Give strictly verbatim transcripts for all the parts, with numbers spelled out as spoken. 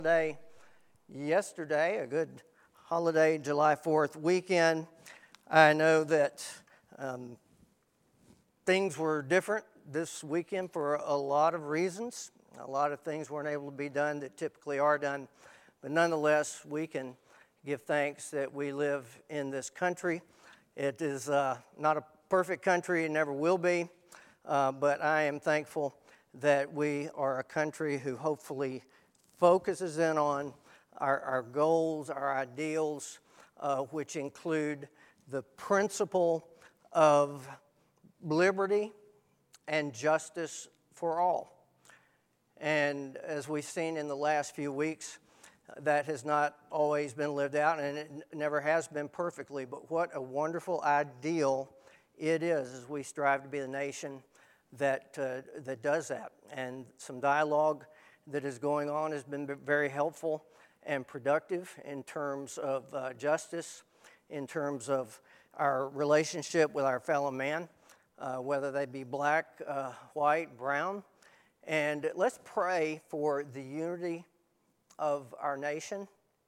Day yesterday, a good holiday, July fourth weekend. I know that um, things were different this weekend for a lot of reasons. A lot of things weren't able to be done that typically are done. But nonetheless, we can give thanks that we live in this country. It is uh, not a perfect country, it never will be. Uh, but I am thankful that we are a country who hopefully focuses in on our, our goals, our ideals, uh, which include the principle of liberty and justice for all. And as we've seen in the last few weeks, that has not always been lived out, and it never has been perfectly. But what a wonderful ideal it is as we strive to be the nation that uh, that does that. And some dialogue that is going on has been very helpful and productive in terms of uh, justice, in terms of our relationship with our fellow man, uh, whether they be black, uh, white, brown. And let's pray for the unity of our nation.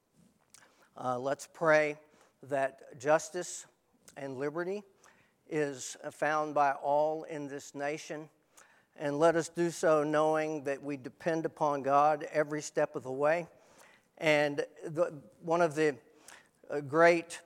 Uh, let's pray that justice and liberty is found by all in this nation. And let us do so knowing that we depend upon God every step of the way. And the, one of the uh, great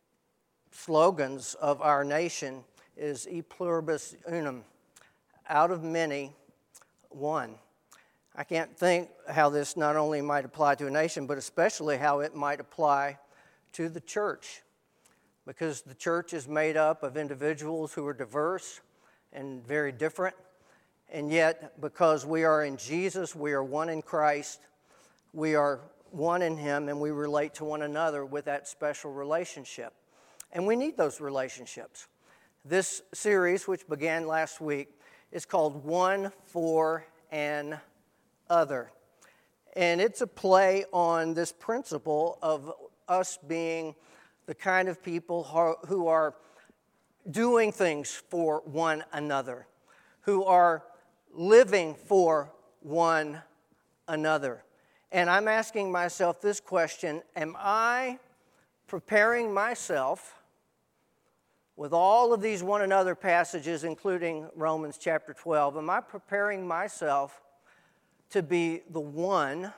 slogans of our nation is E pluribus unum, out of many, one. I can't think how this not only might apply to a nation, but especially how it might apply to the church. Because the church is made up of individuals who are diverse and very different. And yet, because we are in Jesus, we are one in Christ, we are one in Him, and we relate to one another with that special relationship. And we need those relationships. This series, which began last week, is called One for an Other. And it's a play on this principle of us being the kind of people who are doing things for one another, who are living for one another. And I'm asking myself this question: am I preparing myself with all of these one another passages, including Romans chapter twelve, am I preparing myself to be the one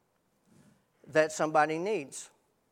that somebody needs?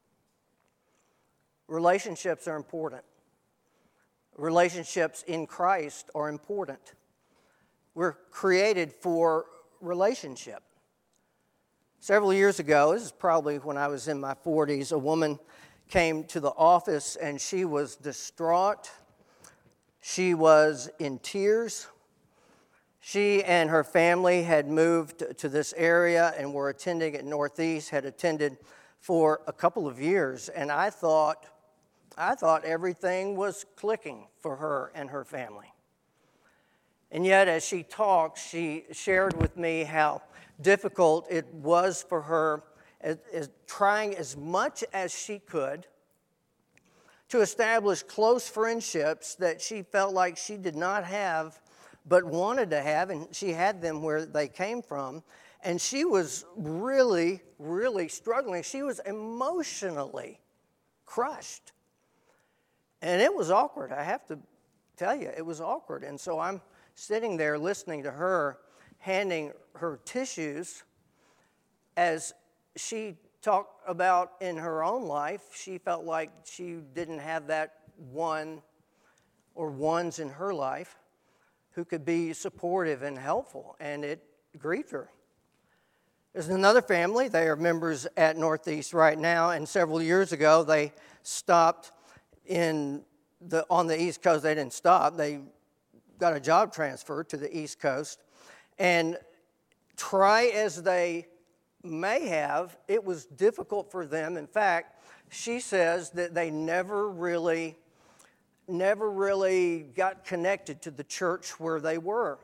Relationships are important. Relationships in Christ are important. We're created for relationship. Several years ago, this is probably when I was in my forties, a woman came to the office and she was distraught. She was in tears. She and her family had moved to this area and were attending at Northeast, had attended for a couple of years, and I thought, I thought everything was clicking for her and her family. And yet, as she talked, she shared with me how difficult it was for her, as, as trying as much as she could to establish close friendships that she felt like she did not have but wanted to have, and she had them where they came from. And she was really, really struggling. She was emotionally crushed. And it was awkward, I have to tell you, it was awkward. And so I'm sitting there listening to her, handing her tissues as she talked about in her own life. She felt like she didn't have that one or ones in her life who could be supportive and helpful, and it grieved her. There's another family. They are members at Northeast right now, and several years ago they stopped in the on the East Coast. They didn't stop. They got a job transfer to the East Coast, and try as they may have, it was difficult for them. In fact, she says that they never really, never really got connected to the church where they were,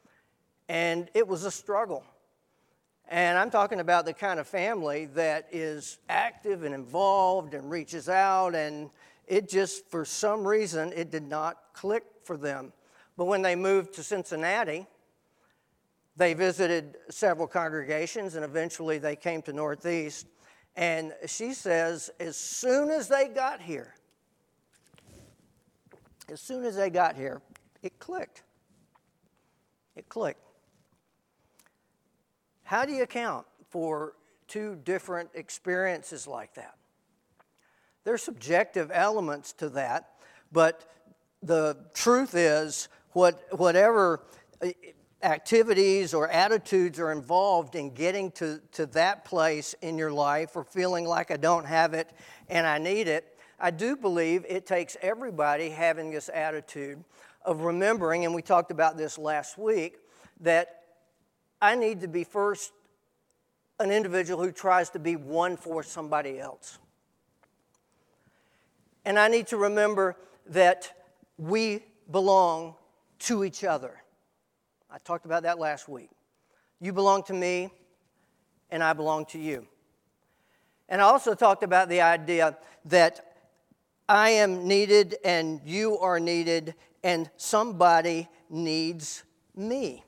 and it was a struggle. And I'm talking about the kind of family that is active and involved and reaches out, and it just, for some reason, it did not click for them. But when they moved to Cincinnati, They visited several congregations, and eventually they came to Northeast. And she says, as soon as they got here, as soon as they got here, it clicked. It clicked. How do you account for two different experiences like that? There's subjective elements to that, but the truth is, what whatever activities or attitudes are involved in getting to, to that place in your life or feeling like I don't have it and I need it, I do believe it takes everybody having this attitude of remembering, and we talked about this last week, that I need to be first an individual who tries to be one for somebody else. And I need to remember that we belong to each other. I talked about that last week. You belong to me, and I belong to you. And I also talked about the idea that I am needed, and you are needed, and somebody needs me.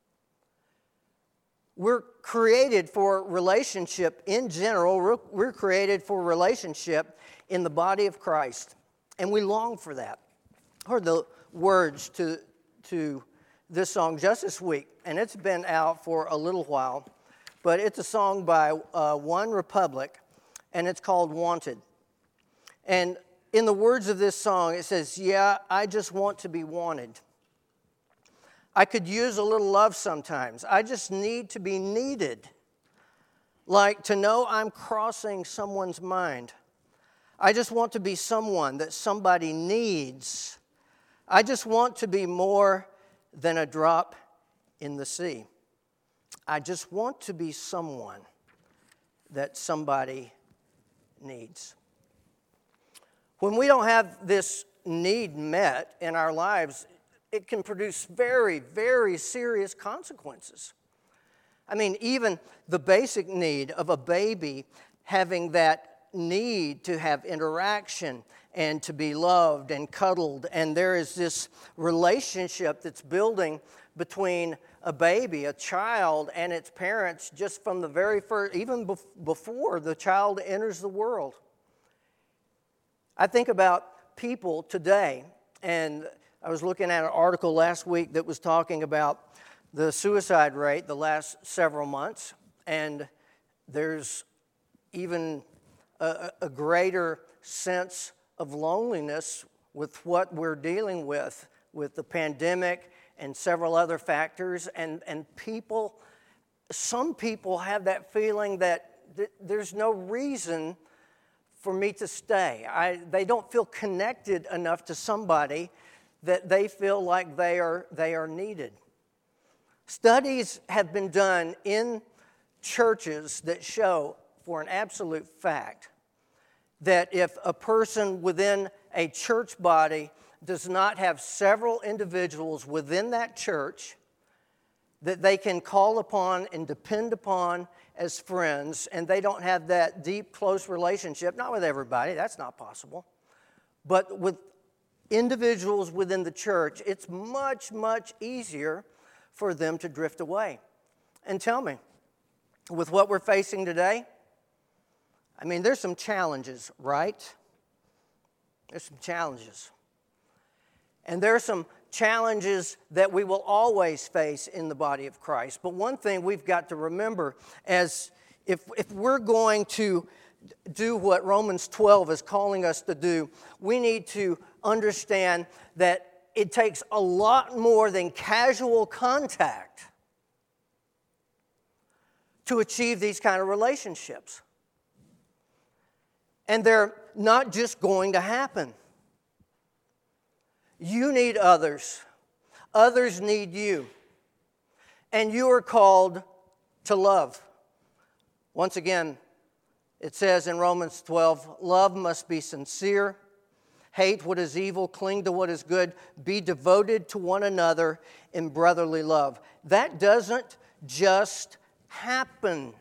We're created for relationship in general. We're, we're created for relationship in the body of Christ, and we long for that. I heard the words to, to this song just this week, and it's been out for a little while, but it's a song by uh, One Republic, and it's called Wanted. And in the words of this song, it says, yeah, I just want to be wanted. I could use a little love sometimes. I just need to be needed, like to know I'm crossing someone's mind. I just want to be someone that somebody needs. I just want to be more than a drop in the sea. I just want to be someone that somebody needs. When we don't have this need met in our lives, it can produce very, very serious consequences. I mean, even the basic need of a baby having that need to have interaction and to be loved and cuddled, and there is this relationship that's building between a baby, a child, and its parents just from the very first, even bef- before the child enters the world. I think about people today, and I was looking at an article last week that was talking about the suicide rate the last several months, and there's even a, a greater sense of loneliness with what we're dealing with, with the pandemic and several other factors, and, and people, some people have that feeling that th- there's no reason for me to stay. I, they don't feel connected enough to somebody that they feel like they are, they are needed. Studies have been done in churches that show, for an absolute fact, that if a person within a church body does not have several individuals within that church that they can call upon and depend upon as friends, and they don't have that deep, close relationship, not with everybody, that's not possible, but with individuals within the church, it's much, much easier for them to drift away. And tell me, with what we're facing today, I mean, there's some challenges, right? There's some challenges. And there are some challenges that we will always face in the body of Christ. But one thing we've got to remember, as if, if we're going to do what Romans twelve is calling us to do, we need to understand that it takes a lot more than casual contact to achieve these kind of relationships. And they're not just going to happen. You need others. Others need you. And you are called to love. Once again, it says in Romans twelve, love must be sincere. Hate what is evil, cling to what is good, be devoted to one another in brotherly love. That doesn't just happen.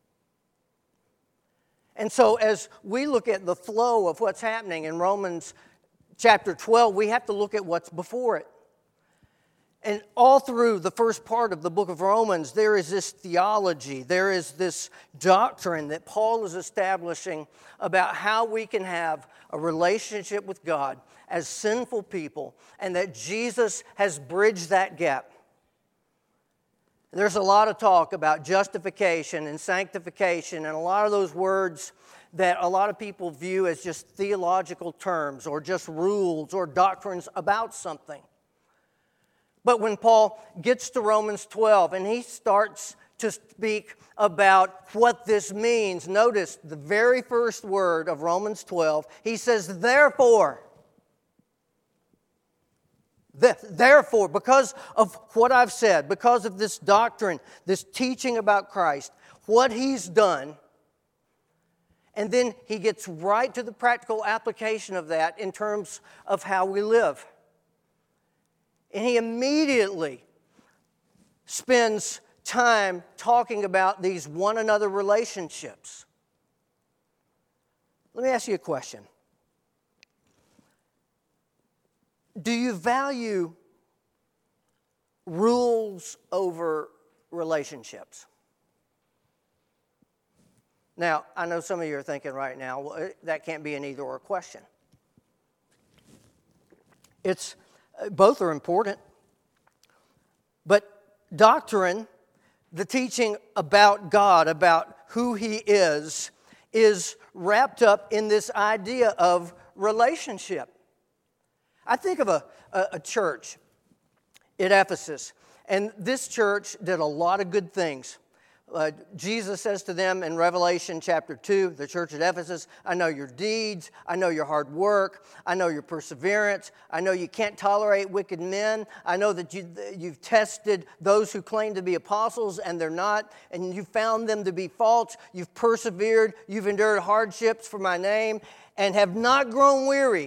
And so as we look at the flow of what's happening in Romans chapter twelve, we have to look at what's before it. And all through the first part of the book of Romans, there is this theology, there is this doctrine that Paul is establishing about how we can have a relationship with God as sinful people, and that Jesus has bridged that gap. There's a lot of talk about justification and sanctification, and a lot of those words that a lot of people view as just theological terms or just rules or doctrines about something. But when Paul gets to Romans twelve and he starts to speak about what this means, notice the very first word of Romans twelve, he says, therefore. Therefore, because of what I've said, because of this doctrine, this teaching about Christ, what He's done, and then he gets right to the practical application of that in terms of how we live. And he immediately spends time talking about these one another relationships. Let me ask you a question. Do you value rules over relationships? Now, I know some of you are thinking right now, well, that can't be an either-or question. It's, both are important. But doctrine, the teaching about God, about who He is, is wrapped up in this idea of relationship. I think of a, a, a church at Ephesus, and this church did a lot of good things. Uh, Jesus says to them in Revelation chapter two, the church at Ephesus, I know your deeds, I know your hard work, I know your perseverance, I know you can't tolerate wicked men, I know that you, you've tested those who claim to be apostles and they're not, and you found them to be false, you've persevered, you've endured hardships for my name, and have not grown weary.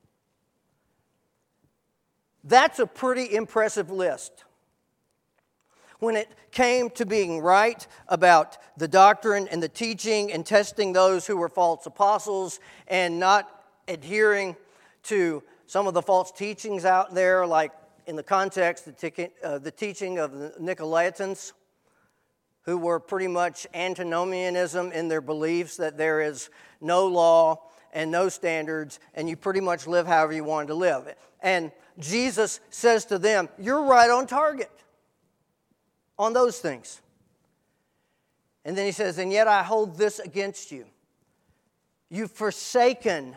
That's a pretty impressive list. When it came to being right about the doctrine and the teaching and testing those who were false apostles and not adhering to some of the false teachings out there, like in the context, the, tic- uh, the teaching of the Nicolaitans, who were pretty much antinomianism in their beliefs that there is no law and no standards, and you pretty much live however you wanted to live. And Jesus says to them, you're right on target on those things. And then he says, and yet I hold this against you. You've forsaken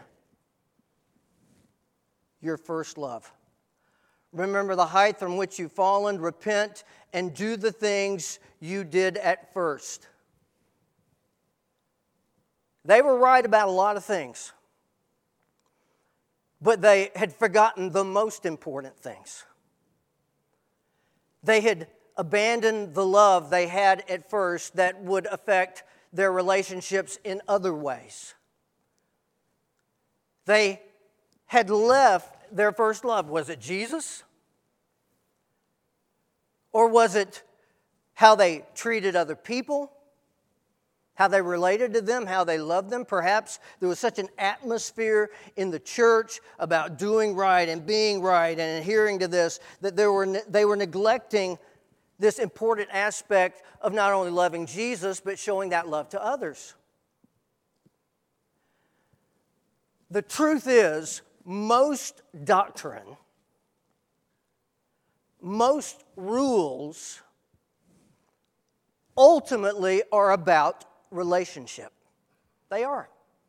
your first love. Remember the height from which you've fallen, repent, and do the things you did at first. They were right about a lot of things, but they had forgotten the most important things. They had abandoned the love they had at first that would affect their relationships in other ways. They had left their first love. Was it Jesus? Or was it how they treated other people? How they related to them, how they loved them. Perhaps there was such an atmosphere in the church about doing right and being right and adhering to this that they were, they were neglecting this important aspect of not only loving Jesus, but showing that love to others. The truth is, most doctrine, most rules ultimately are about relationship. They are.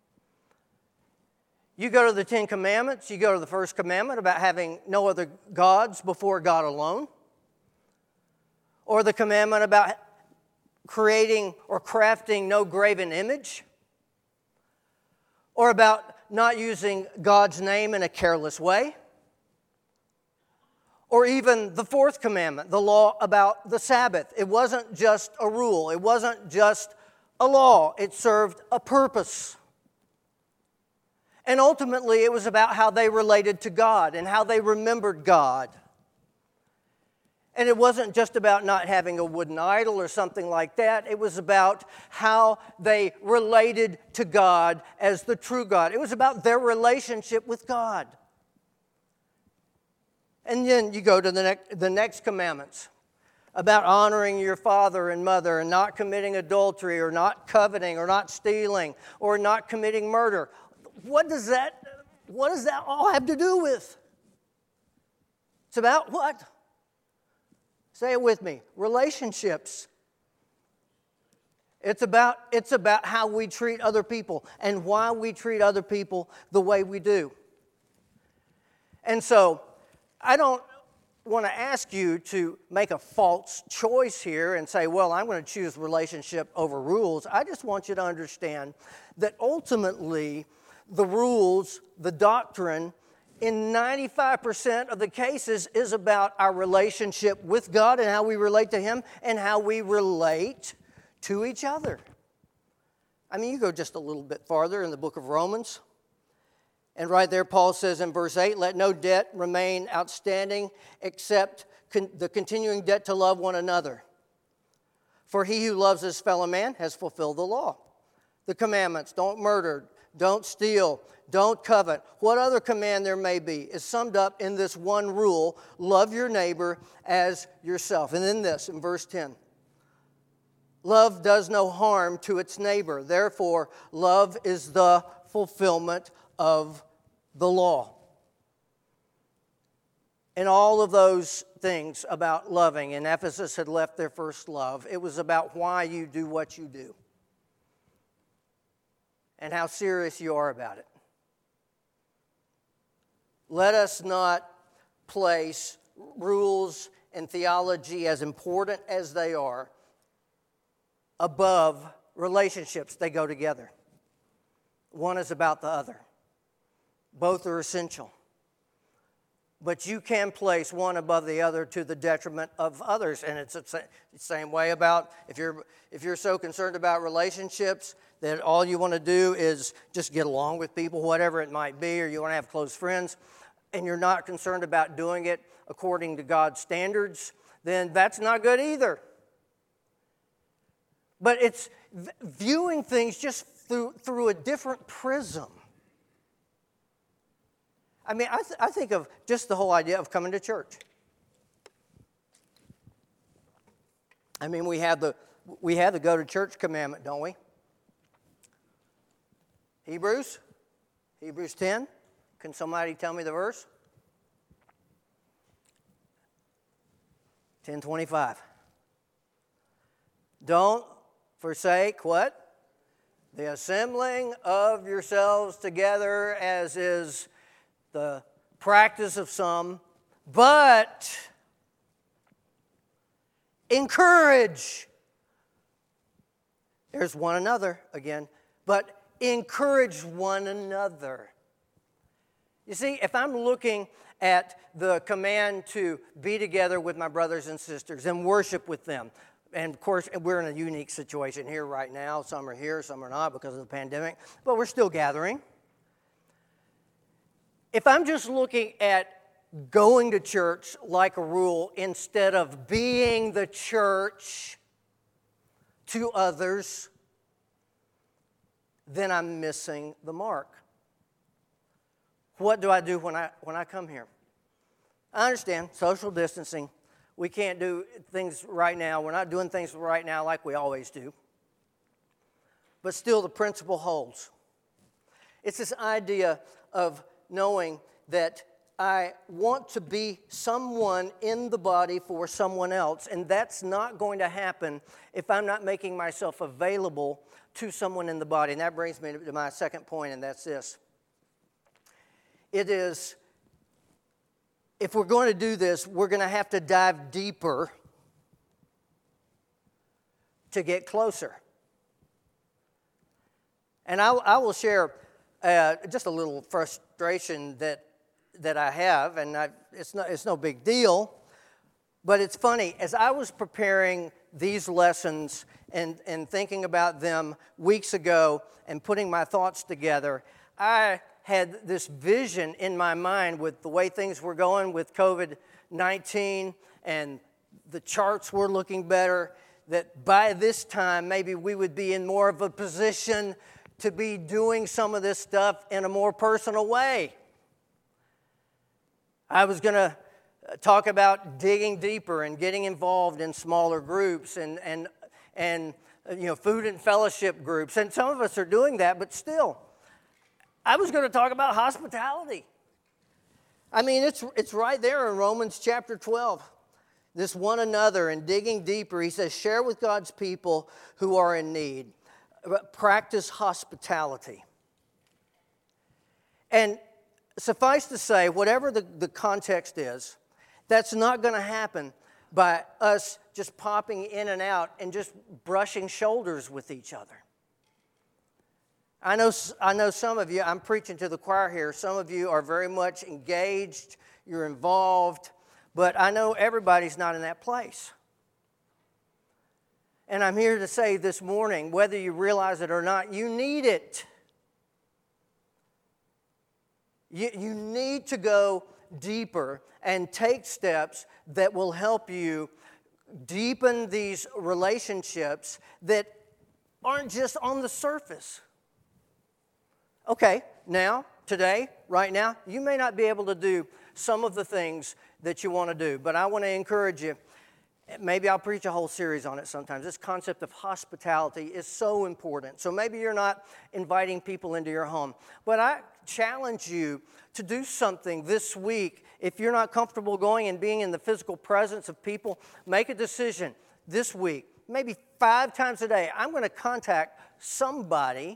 You go to the Ten Commandments, you go to the first commandment about having no other gods before God alone, or the commandment about creating or crafting no graven image, or about not using God's name in a careless way, or even the fourth commandment, the law about the Sabbath. It wasn't just a rule. It wasn't just a law. It served a purpose. And ultimately, it was about how they related to God and how they remembered God. And it wasn't just about not having a wooden idol or something like that. It was about how they related to God as the true God. It was about their relationship with God. And then you go to the next, the next commandments about honoring your father and mother and not committing adultery or not coveting or not stealing or not committing murder. What does that, what does that all have to do with? It's about what? Say it with me. Relationships. It's about, it's about how we treat other people and why we treat other people the way we do. And so, I don't want to ask you to make a false choice here and say, well, I'm going to choose relationship over rules. I just want you to understand that ultimately the rules, the doctrine, in ninety-five percent of the cases is about our relationship with God and how we relate to Him and how we relate to each other. I mean, you go just a little bit farther in the book of Romans. And right there, Paul says in verse eight, let no debt remain outstanding except con- the continuing debt to love one another. For he who loves his fellow man has fulfilled the law. The commandments, don't murder, don't steal, don't covet. What other command there may be is summed up in this one rule, love your neighbor as yourself. And then this, in verse ten. Love does no harm to its neighbor. Therefore, love is the fulfillment of the law. And all of those things about loving, and Ephesus had left their first love. It was about why you do what you do and how serious you are about it. Let us not place rules and theology, as important as they are, above relationships. They go together. One is about the other. Both are essential. But you can place one above the other to the detriment of others. And it's the same way about if you're if you're so concerned about relationships that all you want to do is just get along with people, whatever it might be, or you want to have close friends, and you're not concerned about doing it according to God's standards, then that's not good either. But it's viewing things just through, through a different prism. I mean, I, th- I think of just the whole idea of coming to church. I mean, we have the we have the go to church commandment, don't we? Hebrews, Hebrews ten. Can somebody tell me the verse? ten twenty-five. Don't forsake what? The assembling of yourselves together, as is the practice of some, but encourage. There's one another again, but encourage one another. You see, if I'm looking at the command to be together with my brothers and sisters and worship with them, and of course, we're in a unique situation here right now. Some are here, some are not because of the pandemic, but we're still gathering. If I'm just looking at going to church like a rule instead of being the church to others, then I'm missing the mark. What do I do when I when I come here? I understand social distancing. We can't do things right now. We're not doing things right now like we always do. But still, the principle holds. It's this idea of knowing that I want to be someone in the body for someone else, and that's not going to happen if I'm not making myself available to someone in the body. And that brings me to my second point, and that's this. It is, if we're going to do this, we're going to have to dive deeper to get closer. And I, I will share uh, just a little frustration that that I have, and I, it's no, it's no big deal, but it's funny. As I was preparing these lessons and, and thinking about them weeks ago and putting my thoughts together, I had this vision in my mind with the way things were going with covid nineteen, and the charts were looking better, that by this time maybe we would be in more of a position to be doing some of this stuff in a more personal way. I was going to talk about digging deeper and getting involved in smaller groups and, and, and you know, food and fellowship groups. And some of us are doing that, but still, I was going to talk about hospitality. I mean, it's, it's right there in Romans chapter twelve. This one another and digging deeper. He says, share with God's people who are in need. Practice hospitality. And suffice to say, whatever the, the context is, that's not going to happen by us just popping in and out and just brushing shoulders with each other. I know, I know some of you, I'm preaching to the choir here, some of you are very much engaged, you're involved, but I know everybody's not in that place. And I'm here to say this morning, whether you realize it or not, you need it. You, you need to go deeper and take steps that will help you deepen these relationships that aren't just on the surface. Okay, now, today, right now, you may not be able to do some of the things that you want to do, but I want to encourage you. Maybe I'll preach a whole series on it sometimes. This concept of hospitality is so important. So maybe you're not inviting people into your home, but I challenge you to do something this week. If you're not comfortable going and being in the physical presence of people, make a decision this week, maybe five times a day. I'm going to contact somebody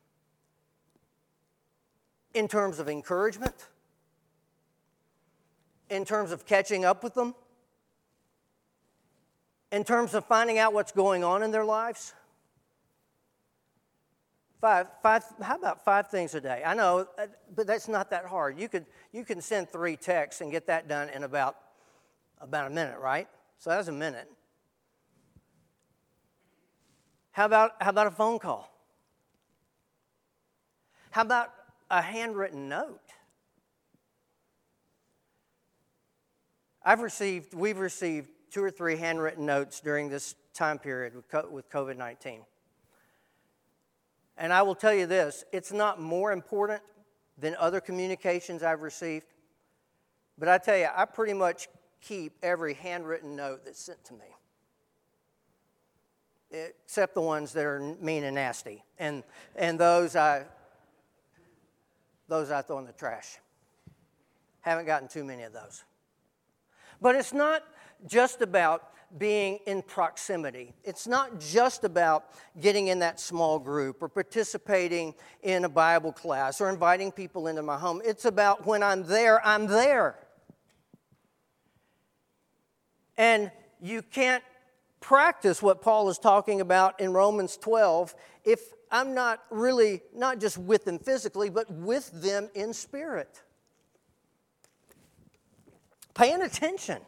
in terms of encouragement, in terms of catching up with them, in terms of finding out what's going on in their lives. Five, five, how about five things a day? I know, but that's not that hard. You could, you can send three texts and get that done in about, about a minute, right? So that's a minute. How about, how about a phone call? How about a handwritten note? I've received, we've received two or three handwritten notes during this time period with covid nineteen. And I will tell you this, it's not more important than other communications I've received, but I tell you, I pretty much keep every handwritten note that's sent to me, except the ones that are mean and nasty, and and those I those I throw in the trash. Haven't gotten too many of those. But it's not just about being in proximity. It's not just about getting in that small group or participating in a Bible class or inviting people into my home. It's about when I'm there, I'm there. And you can't practice what Paul is talking about in Romans twelve if I'm not really, not just with them physically, but with them in spirit. Paying attention.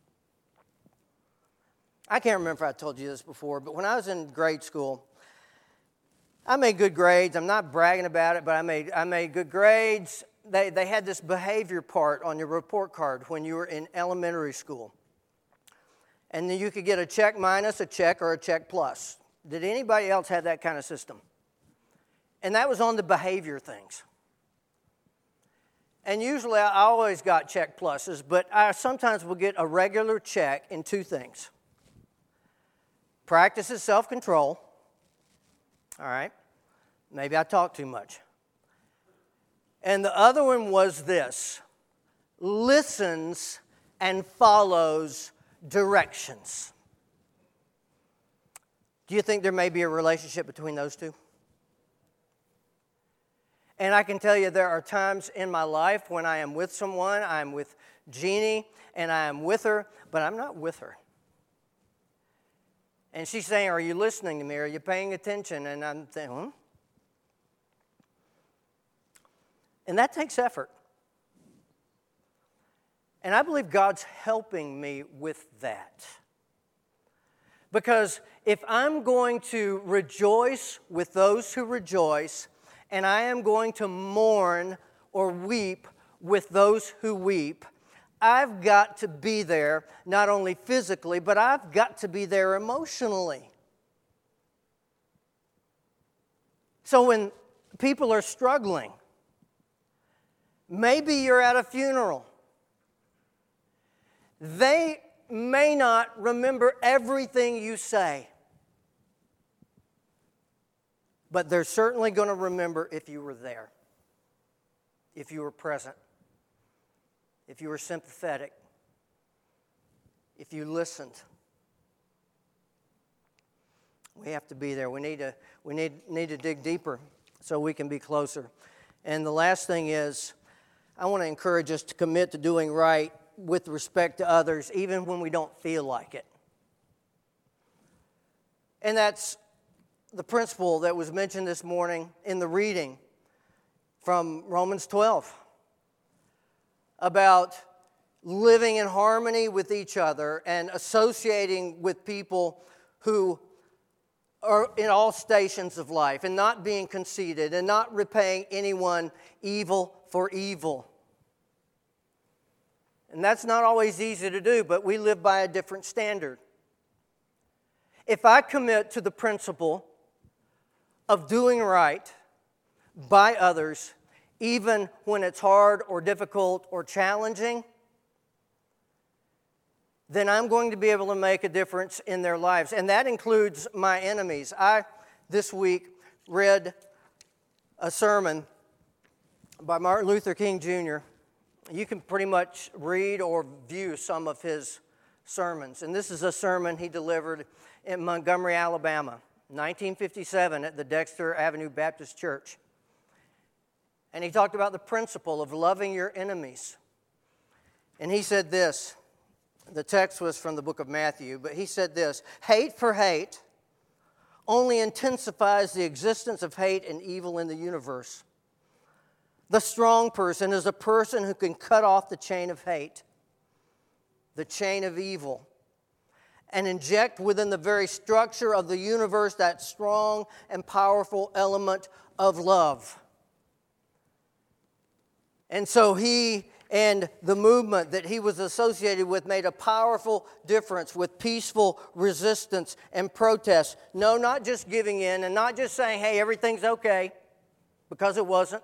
I can't remember if I told you this before, but when I was in grade school, I made good grades. I'm not bragging about it, but I made I made good grades. They they had this behavior part on your report card when you were in elementary school. And then you could get a check minus, a check, or a check plus. Did anybody else have that kind of system? And that was on the behavior things. And usually I always got check pluses, but I sometimes will get a regular check in two things. Practices self-control. All right. Maybe I talk too much. And the other one was this. Listens and follows directions. Do you think there may be a relationship between those two? And I can tell you there are times in my life when I am with someone, I'm with Jeannie, and I am with her, but I'm not with her. And she's saying, are you listening to me? Are you paying attention? And I'm thinking, hmm? And that takes effort. And I believe God's helping me with that. Because if I'm going to rejoice with those who rejoice, and I am going to mourn or weep with those who weep, I've got to be there, not only physically, but I've got to be there emotionally. So when people are struggling, maybe you're at a funeral, They may not remember everything you say, but they're certainly going to remember if you were there, if you were present, if you were sympathetic, if you listened. We have to be there. We need to, we need, need to dig deeper so we can be closer. And the last thing is, I want to encourage us to commit to doing right with respect to others, even when we don't feel like it. And that's the principle that was mentioned this morning in the reading from Romans twelve about living in harmony with each other and associating with people who are in all stations of life, and not being conceited and not repaying anyone evil for evil. And that's not always easy to do, but we live by a different standard. If I commit to the principle of doing right by others, even when it's hard or difficult or challenging, then I'm going to be able to make a difference in their lives. And that includes my enemies. I, this week, read a sermon by Martin Luther King Junior You can pretty much read or view some of his sermons. And this is a sermon he delivered in Montgomery, Alabama, nineteen fifty-seven, at the Dexter Avenue Baptist Church. And he talked about the principle of loving your enemies. And he said this. The text was from the book of Matthew, but he said this: hate for hate only intensifies the existence of hate and evil in the universe. The strong person is a person who can cut off the chain of hate, the chain of evil, and inject within the very structure of the universe that strong and powerful element of love. And so he and the movement that he was associated with made a powerful difference with peaceful resistance and protest. No, not just giving in and not just saying, hey, everything's okay, because it wasn't.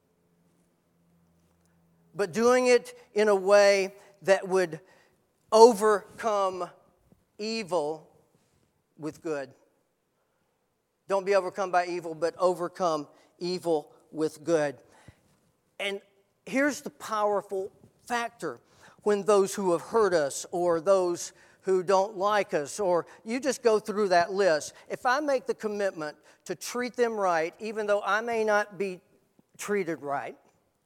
But doing it in a way that would overcome evil with good. Don't be overcome by evil, but overcome evil with good. And here's the powerful factor. When those who have hurt us, or those who don't like us, or you just go through that list, if I make the commitment to treat them right, even though I may not be treated right,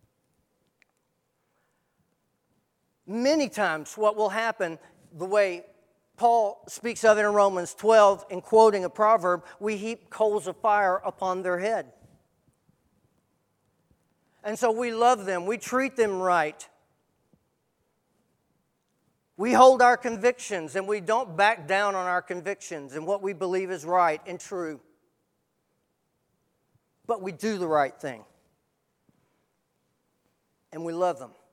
many times what will happen, the way Paul speaks of it in Romans twelve, in quoting a proverb, we heap coals of fire upon their head. And so we love them. We treat them right. We hold our convictions, and we don't back down on our convictions and what we believe is right and true. But we do the right thing. And we love them.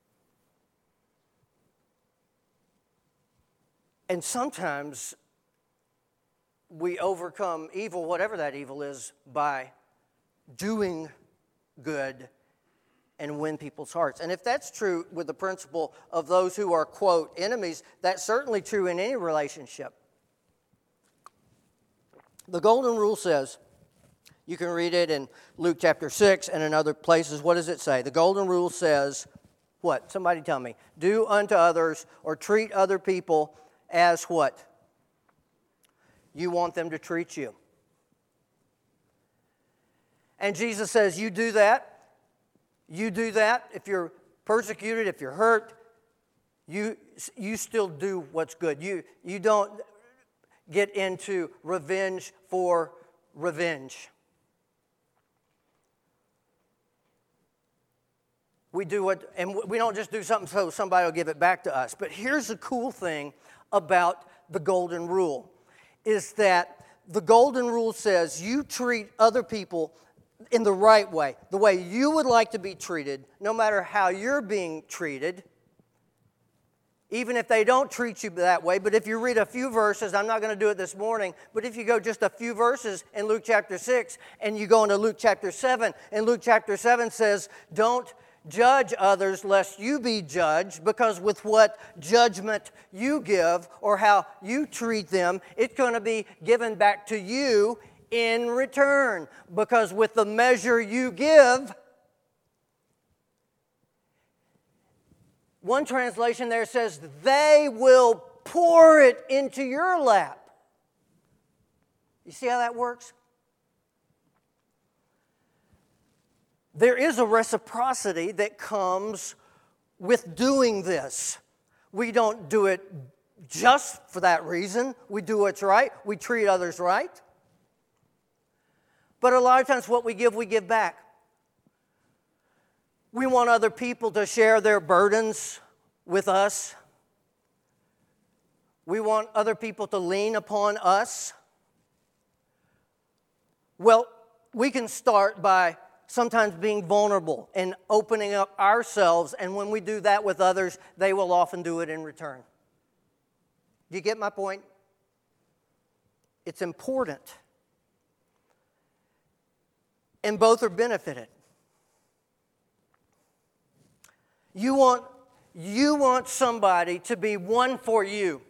And sometimes we overcome evil, whatever that evil is, by doing good and win people's hearts. And if that's true with the principle of those who are, quote, enemies, that's certainly true in any relationship. The Golden Rule says, you can read it in Luke chapter six and in other places. What does it say? The Golden Rule says, what? Somebody tell me. Do unto others or treat other people as what? You want them to treat you. And Jesus says, you do that. You do that. If you're persecuted, if you're hurt, you, you still do what's good. You, you don't get into revenge for revenge. We do what, and we don't just do something so somebody will give it back to us. But here's the cool thing about the Golden Rule, is that the Golden Rule says you treat other people in the right way, the way you would like to be treated, no matter how you're being treated, even if they don't treat you that way. But if you read a few verses, I'm not going to do it this morning, but if you go just a few verses in Luke chapter six, and you go into Luke chapter seven, and Luke chapter seven says, don't judge others lest you be judged, because with what judgment you give or how you treat them, it's going to be given back to you in return. Because with the measure you give, one translation there says, they will pour it into your lap. You see how that works? There is a reciprocity that comes with doing this. We don't do it just for that reason. We do what's right. We treat others right. But a lot of times what we give, we give back. We want other people to share their burdens with us. We want other people to lean upon us. Well, we can start by sometimes being vulnerable and opening up ourselves, and when we do that with others, they will often do it in return. Do you get my point? It's important. And both are benefited. You want, you want somebody to be one for you.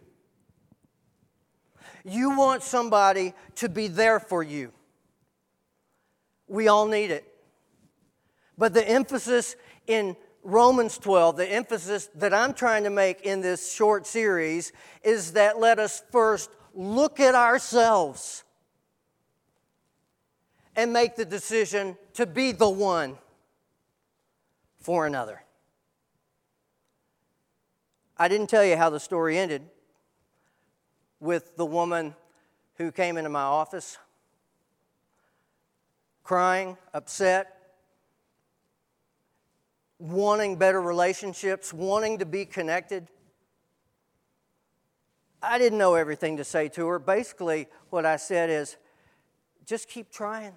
You want somebody to be there for you. We all need it. But the emphasis in Romans twelve, the emphasis that I'm trying to make in this short series is that let us first look at ourselves and make the decision to be the one for another. I didn't tell you how the story ended with the woman who came into my office crying, upset, wanting better relationships, wanting to be connected. I didn't know everything to say to her. Basically, what I said is, just keep trying.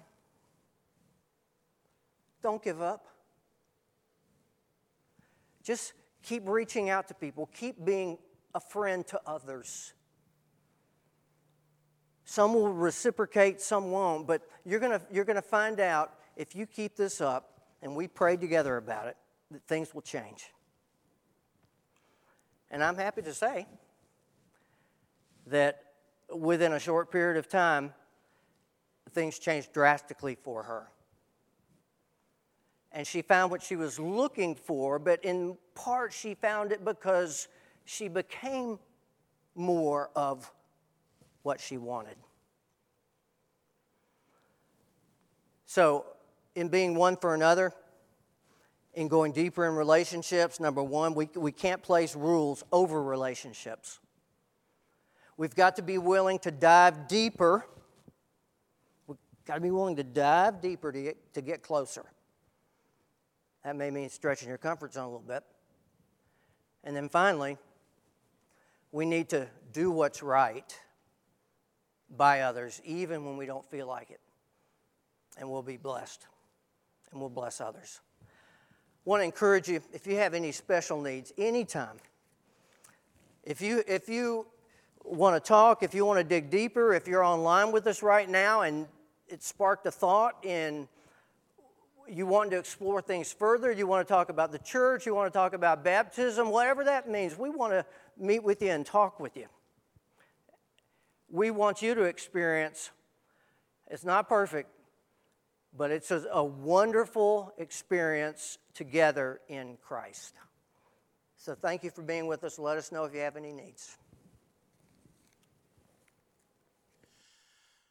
Don't give up. Just keep reaching out to people. Keep being a friend to others. Some will reciprocate, some won't, but you're gonna, you're gonna find out if you keep this up, and we prayed together about it, that things will change. And I'm happy to say that within a short period of time, things changed drastically for her. And she found what she was looking for, but in part she found it because she became more of what she wanted. So, in being one for another, in going deeper in relationships, number one, we, we can't place rules over relationships. We've got to be willing to dive deeper. We've got to be willing to dive deeper to get, to get closer. That may mean stretching your comfort zone a little bit. And then finally, we need to do what's right by others, even when we don't feel like it. And we'll be blessed. And we'll bless others. I want to encourage you, if you have any special needs, anytime, if you, if you want to talk, if you want to dig deeper, if you're online with us right now and it sparked a thought in you want to explore things further, you want to talk about the church, you want to talk about baptism, whatever that means, we want to meet with you and talk with you. We want you to experience, it's not perfect, but it's a, a wonderful experience together in Christ. So thank you for being with us. Let us know if you have any needs.